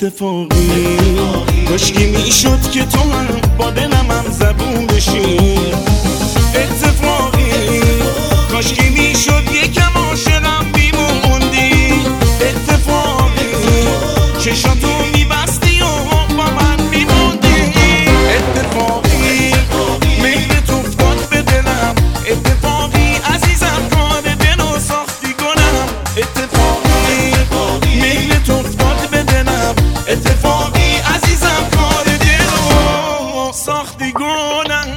اتفاقی کاشکی میشد که تو هم با دلم هم زبون بشی. اتفاقی کاشکی میشد یکم عاشقم بیموندی. اتفاقی چشاتو میبستی و با من میموندی. اتفاقی مهرت افتاد به دلم. اتفاقی عزیزم کار دلو ساختی گلم. اتفاقی مهرت افتاد به دلم. اتفاقی عزیزم کار دلو ساختی گلم.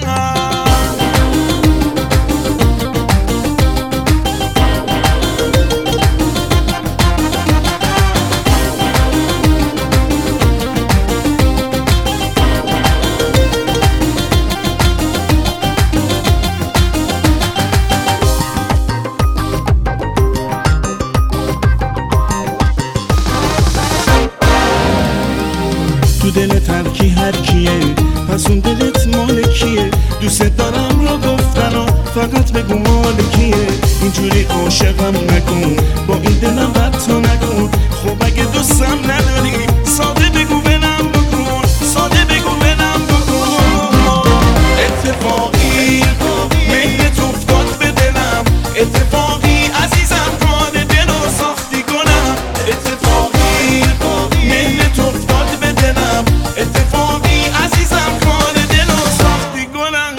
تو دلت هر کی هر کیه، پس اون دلت مال کیه؟ دوست دارم رو گفتن و فقط بگو مال کیه. اینجوری عاشقم نکن، با این دلم ربطو نکن. خب اگه دوستم نداری ساده بگو بلم بکن. ساده بگو بلم بکن. اتفاقی مهرت افتاد به دلم. اتفاقی عزیزم کار دلو ساختی گلم. اتفاقی مهرت افتاد به دلم. اتفاقی عزیزم کار دلو ساختی گلم.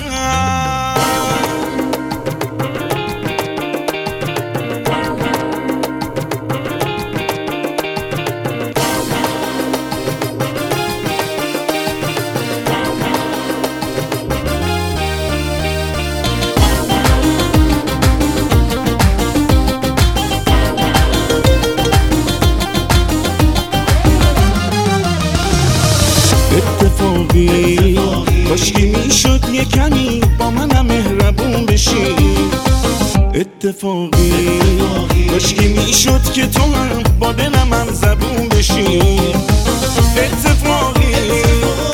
اتفاقی کاشکی میشد یه کمی با منم مهربون بشی. اتفاقی کاشکی میشد که تو هم با دلم هم زبون بشی. اتفاقی